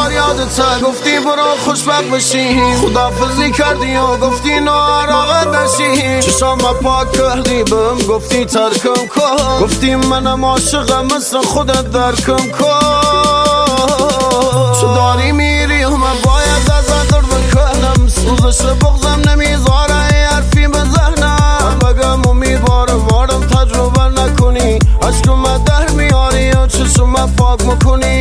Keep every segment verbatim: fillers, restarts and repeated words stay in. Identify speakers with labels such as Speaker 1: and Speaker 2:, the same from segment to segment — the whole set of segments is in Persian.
Speaker 1: بار یادت گفتی برو خوشبخت بشی، خدافزی کردی و گفتی ناراحت نشی. چشام پاک کردی بهم گفتی ترکم کن، گفتی منم عاشقم مثل خودت درکم کن. تو داری میری و من باید ازت دور بکنم، سوزش بغزم نمیذاره حرفی بزنم. بگم امیدوارم وارم تجربه نکنی، عشقم در میاری و چشم پاک میکنی.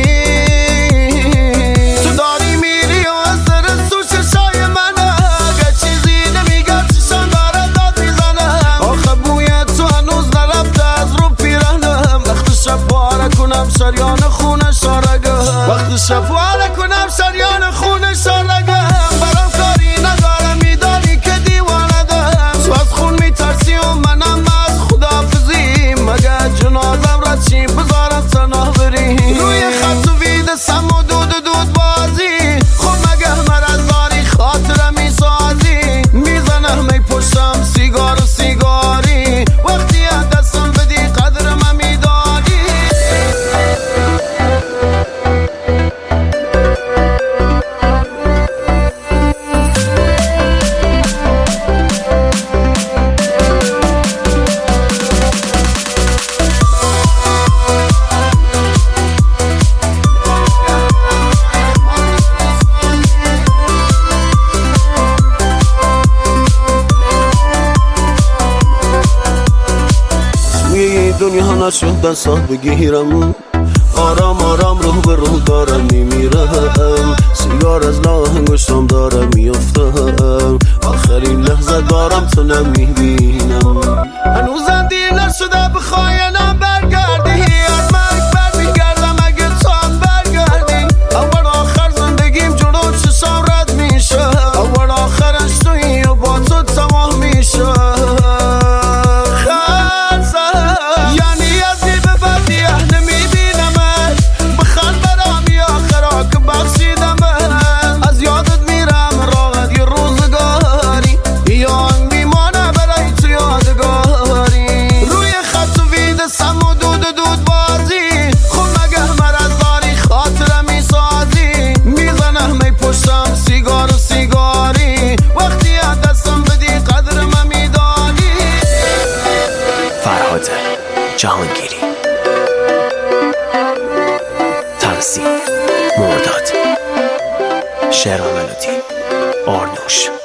Speaker 1: تو داری میری و اثر تو چشای منه، اگه چیزی نمیگم چشم داره داد میزنه. آخه بوی تو هنوز نرفته از رو پیرنم، وقت شب باره کنم شریان خونه شارگم، وقت شب باره کنم شریان خونه شارگم. برام کاری ندارم میدانی که دیوانه دم، تو از خون میترسی و منم از خدافزی. مگه جنازم را چی بذارم تنها بری، روی خط و وید سم و دود و دود بازی. خب مگه مرز داری خاطرم میسازی، میزنم می پشتم سیگار و سیگاری. وقتی دستم بدی قدر من میدانی. دنیا نشد دستات بگیرم، آرام آرام روح به روح دارم میمیرم. سیگار از لاه انگشتم دارم میافتم، آخرین لحظه دارم تو نمیبینم. هنوزم دیر نشده بخواینم برگردی، از مرگ بر میگردم اگه تو هم برگردی. اول آخر زندگیم جلو چشم رد میشه، اول آخرش تویی و با تو تمام میشه.
Speaker 2: جهانگیری تنظیم مرداد، شعر و ملودی آرنوش.